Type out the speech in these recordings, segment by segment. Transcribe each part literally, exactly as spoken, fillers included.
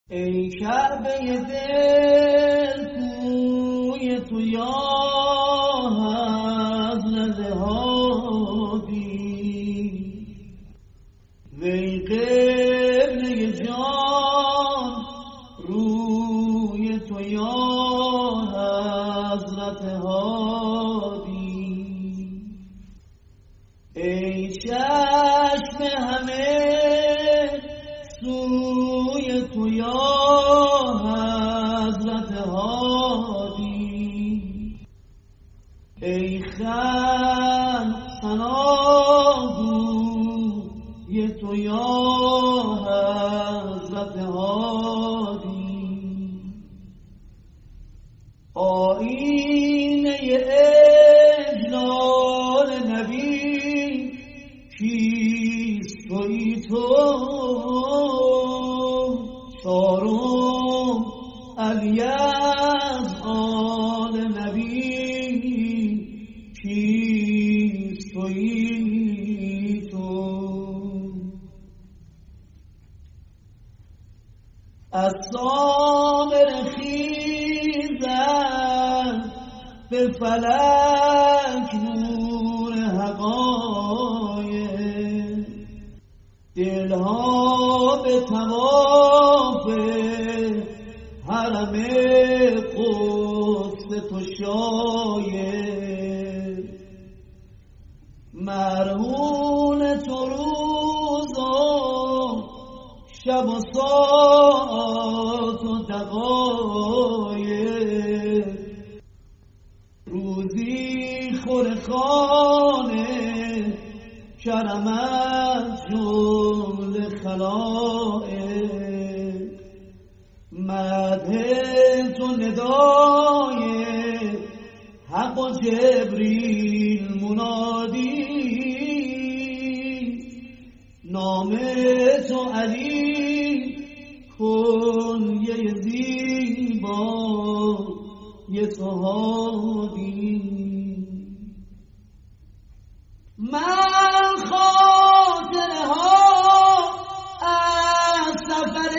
ای کعبه دل کوی تو یا حضرت هادی وی قبله جان روی تو یا حضرت هادی ای چشم همه سوی تو یا حضرت هادی ای خان ثناگوی تو یا حضرت هادی آیینه اجلال نبی کیست تویی تو چارم علی از آل نبی کیست تویی تو از سامر خیزد به فلک نور حقایق دلها به طواف حرم قدس تو شایع مرهون تو روز و شب و ساعت و دقایق روزی خور خانه کرمت جمله خلائق مده تو ندای حق و جبریل منادی نام تو علی کنیه زیبا یه تو هادی من خاطره ها از سفر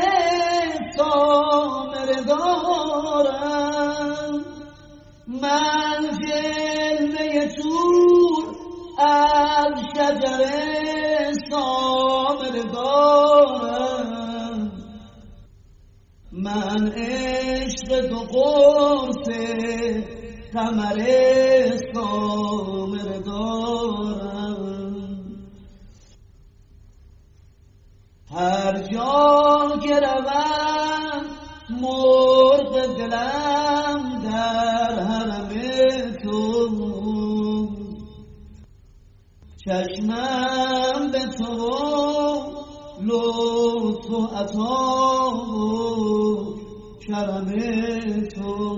سامر دارم من جلوه تور از شجر سامر دارم من عشق تو قرص قمر سامر دارم هر جا که روم مرغ دلم در حرم تو چشمم به تو لطف و عطا و کرم تو